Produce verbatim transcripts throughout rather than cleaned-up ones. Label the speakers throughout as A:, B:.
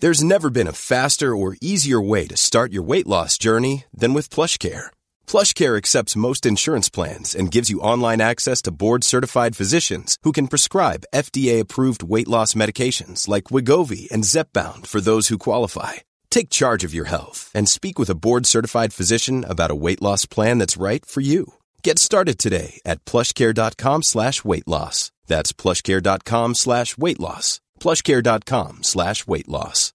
A: There's never been a faster or easier way to start your weight loss journey than with PlushCare. PlushCare accepts most insurance plans and gives you online access to board-certified physicians who can prescribe F D A-approved weight loss medications like Wegovy and Zepbound for those who qualify. Take charge of your health and speak with a board-certified physician about a weight loss plan that's right for you. Get started today at plushcare.com slash weight loss. That's plushcare.com slash weight loss. plushcare.com slash weight loss.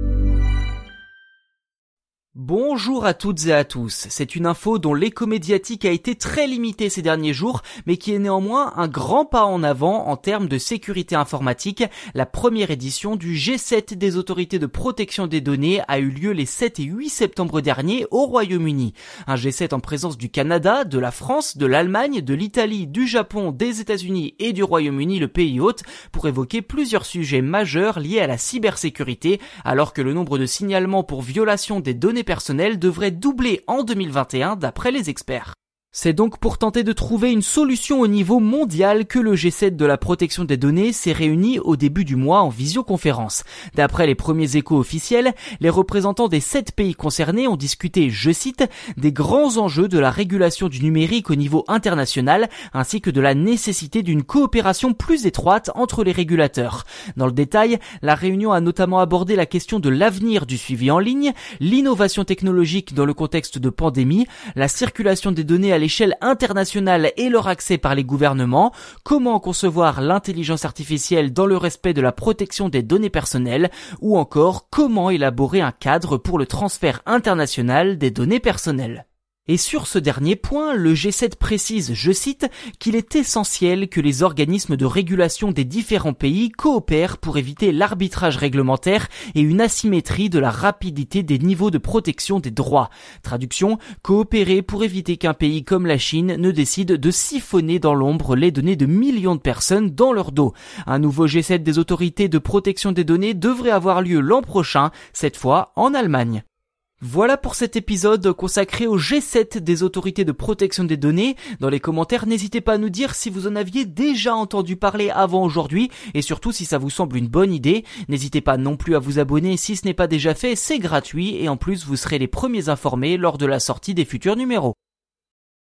B: Bonjour à toutes et à tous, c'est une info dont l'écho médiatique a été très limité ces derniers jours, mais qui est néanmoins un grand pas en avant en termes de sécurité informatique. La première édition du G sept des autorités de protection des données a eu lieu les sept et huit septembre dernier au Royaume-Uni. Un G sept en présence du Canada, de la France, de l'Allemagne, de l'Italie, du Japon, des États-Unis et du Royaume-Uni, le pays hôte, pour évoquer plusieurs sujets majeurs liés à la cybersécurité, alors que le nombre de signalements pour violation des données personnel devrait doubler en deux mille vingt et un d'après les experts. C'est donc pour tenter de trouver une solution au niveau mondial que le G sept de la protection des données s'est réuni au début du mois en visioconférence. D'après les premiers échos officiels, les représentants des sept pays concernés ont discuté, je cite, des grands enjeux de la régulation du numérique au niveau international, ainsi que de la nécessité d'une coopération plus étroite entre les régulateurs. Dans le détail, la réunion a notamment abordé la question de l'avenir du suivi en ligne, l'innovation technologique dans le contexte de pandémie, la circulation des données à l'échelle internationale et leur accès par les gouvernements, comment concevoir l'intelligence artificielle dans le respect de la protection des données personnelles, ou encore comment élaborer un cadre pour le transfert international des données personnelles. Et sur ce dernier point, le G sept précise, je cite, qu'il est essentiel que les organismes de régulation des différents pays coopèrent pour éviter l'arbitrage réglementaire et une asymétrie de la rapidité des niveaux de protection des droits. Traduction, coopérer pour éviter qu'un pays comme la Chine ne décide de siphonner dans l'ombre les données de millions de personnes dans leur dos. Un nouveau G sept des autorités de protection des données devrait avoir lieu l'an prochain, cette fois en Allemagne. Voilà pour cet épisode consacré au G sept des autorités de protection des données. Dans les commentaires, n'hésitez pas à nous dire si vous en aviez déjà entendu parler avant aujourd'hui et surtout si ça vous semble une bonne idée. N'hésitez pas non plus à vous abonner si ce n'est pas déjà fait, c'est gratuit et en plus vous serez les premiers informés lors de la sortie des futurs numéros.